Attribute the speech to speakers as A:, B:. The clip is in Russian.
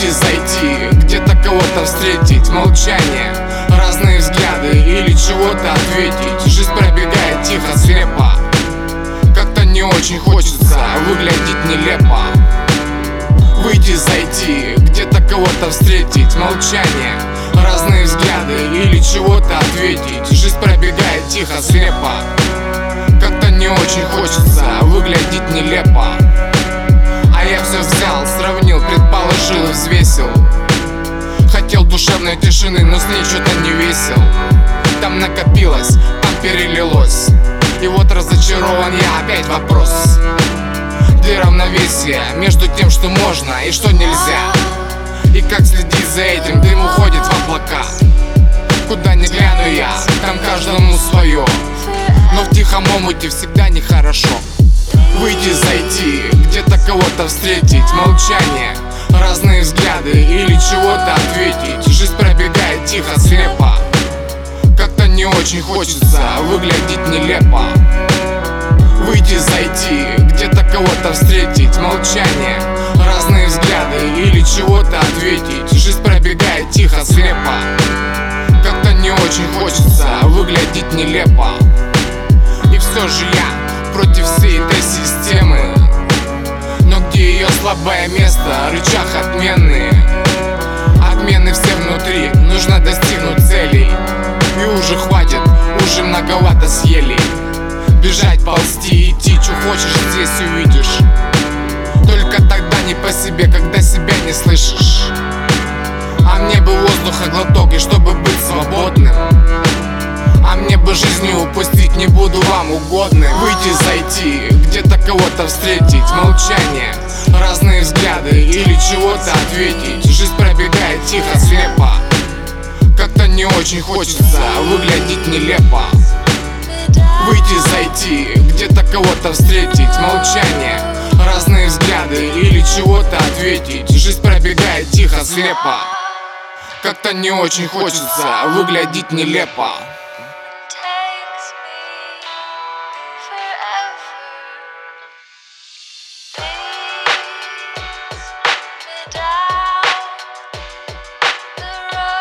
A: Выйти, зайти, где-то кого-то встретить. Молчание, разные взгляды или чего-то ответить. Жизнь пробегает тихо, слепо. Как-то не очень хочется выглядеть нелепо. Выйти, зайти, где-то кого-то встретить. Молчание, разные взгляды или чего-то ответить. Жизнь пробегает тихо, слепо. Как-то не очень хочется выглядеть нелепо. А я все взял, сравнил, предположил и взвесил. Хотел душевной тишины, но с ней что-то не весел. Там накопилось, там перелилось. И вот разочарован я, опять вопрос. Где равновесие между тем, что можно и что нельзя? И как следить за этим, дым уходит в облака. Куда ни гляну я, там каждому свое. Но в тихом омуте всегда нехорошо. Выйти, зайти, где-то кого-то встретить. Молчание, разные взгляды или чего-то ответить. Жизнь пробегает тихо, слепо. Как-то не очень хочется выглядеть нелепо. Выйти, зайти, где-то кого-то встретить. Молчание, разные взгляды или чего-то ответить. Жизнь пробегает тихо, слепо. Как-то не очень хочется выглядеть нелепо. И все же я против всей этой системы. Но где ее слабое место? Рычаг отмены. Отмены все внутри, нужно достигнуть целей. И уже хватит, уже многовато съели. Бежать, ползти, идти, что хочешь здесь увидишь. Только тогда не по себе, когда себя не слышишь. А мне бы воздуха глоток, и чтобы быть свободным. А мне бы жизни упустить, не буду вам угодным. Выйти, зайти, где-то кого-то встретить. Молчание, разные взгляды или чего-то ответить. Жизнь пробегает тихо, слепо. Как-то не очень хочется выглядеть нелепо. Выйти, зайти, где-то кого-то встретить. Молчание, разные взгляды или чего-то ответить. Жизнь пробегает тихо, слепо. Как-то не очень хочется выглядеть нелепо.